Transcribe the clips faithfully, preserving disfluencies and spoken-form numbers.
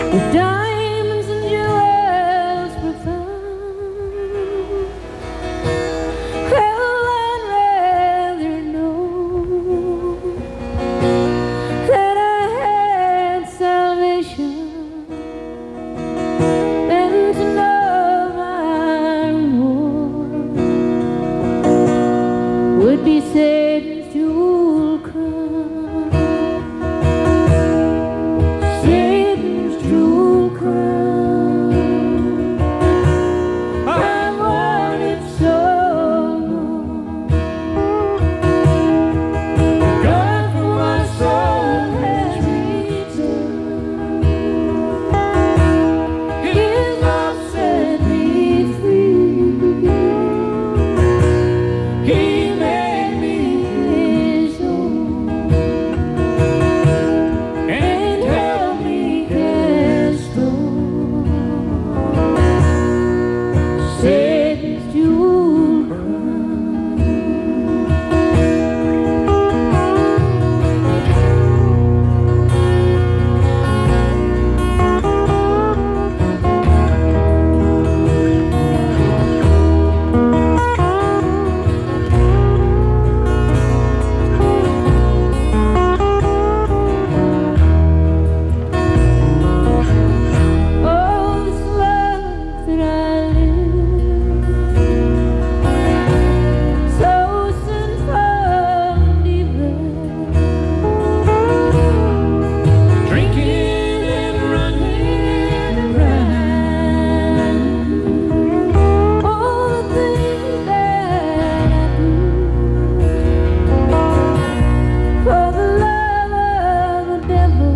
with diamonds and jewels profound. Well, I'd rather know that I had salvation than to know my reward would be Satan's jewel crown. Satan's jewel crown. I want it so long. God for my soul has reached out. His love set me free. He made me his own and held me cast on Satan's jewel crown. Oh, this love that I live, so sinful and evil, drinking and running around. All the things that I do for the love of the devil,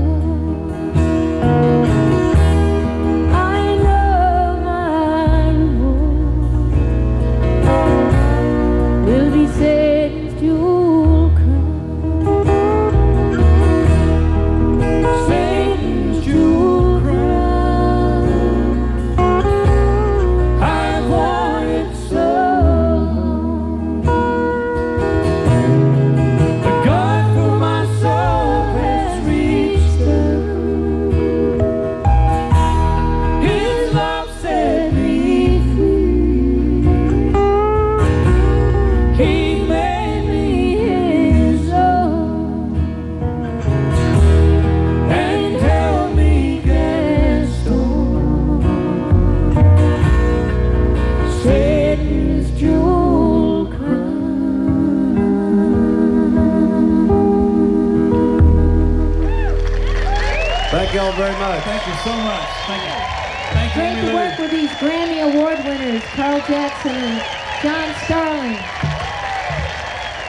I know my reward will be Satan's jewel crown. Satan's jewel crown. I've wanted so long. The God for my soul has reached out. His love set me free. He made me his own and held me cast on Satan's jewel crown. Thank y'all very much. Thank you so much. Thank you. Thank you, Great Amy to Lou. work with these Grammy Award winners, Carl Jackson and John Starling.